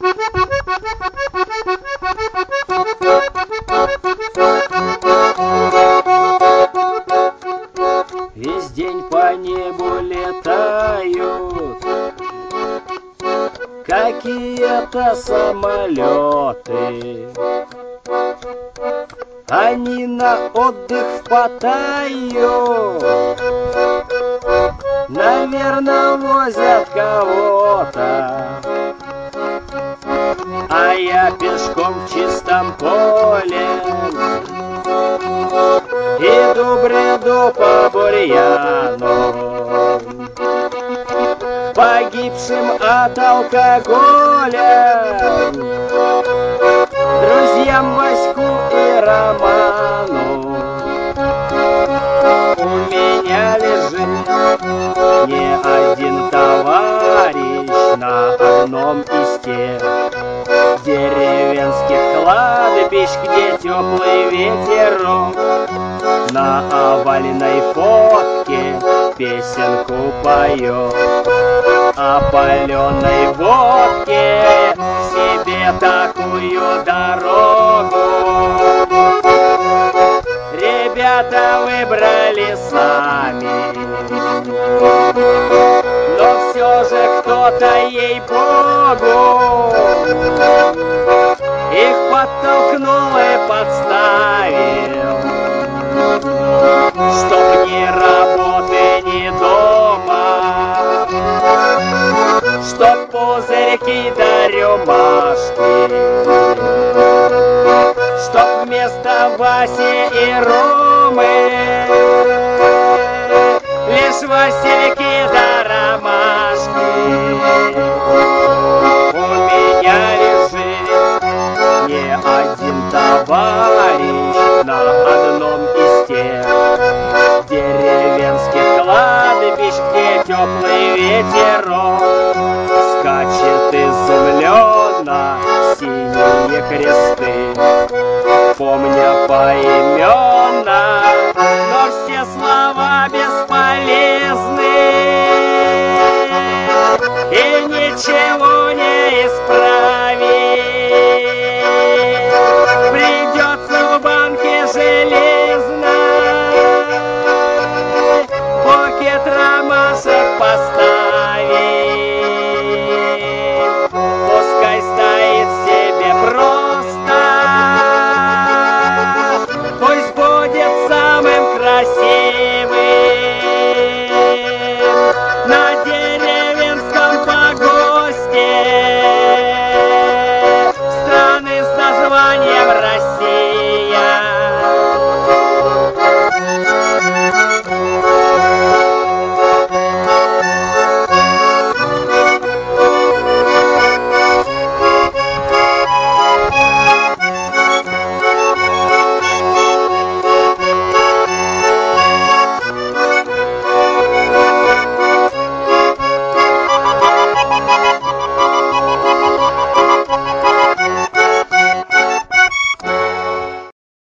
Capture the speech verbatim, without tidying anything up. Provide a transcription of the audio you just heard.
Весь день по небу летают какие-то самолеты. Они на отдых в Паттайю, наверное, возят кого-то. А я пешком в чистом поле иду, бреду по бурьяну, погибшим от алкоголя, друзьям Ваську и Роману. У меня лежит не один товарищ на одном из тех деревенских кладбищ, где теплый ветерок на овальной фотке песенку поет. О паленой водке себе такую дорогу ребята выбрали сами. Но все же кто-то, ей-богу, их подтолкнул и подставил, чтоб ни работы, ни дома, чтоб пузырьки да рюмашки, чтоб вместо Васи и Ромы лишь васильки да ромашки. У меня лежит не один товарищ на одном из тех деревенских кладбищ, где теплый ветерок скачет изумленно синие кресты, помня поименно, но все слова бесполезны, и ничего